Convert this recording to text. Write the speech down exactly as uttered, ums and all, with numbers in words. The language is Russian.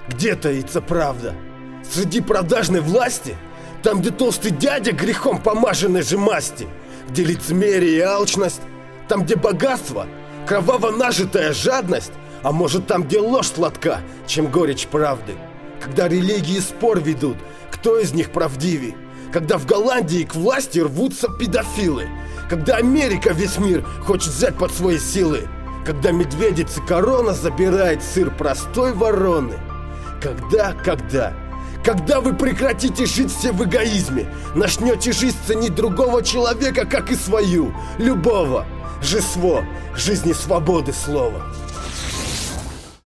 Где таится правда? Среди продажной власти? Там, где толстый дядя грехом помаженной же масти? Где лицемерие и алчность? Там, где богатство? Кроваво нажитая жадность? А может, там, где ложь сладка, чем горечь правды? Когда религии спор ведут, кто из них правдивей? Когда в Голландии к власти рвутся педофилы? Когда Америка весь мир хочет взять под свои силы? Когда медведицы корона забирает сыр простой вороны? Когда, когда? Когда вы прекратите жить все в эгоизме? Начнете жизнь ценить другого человека, как и свою, любого? Жество, жизни свободы слова.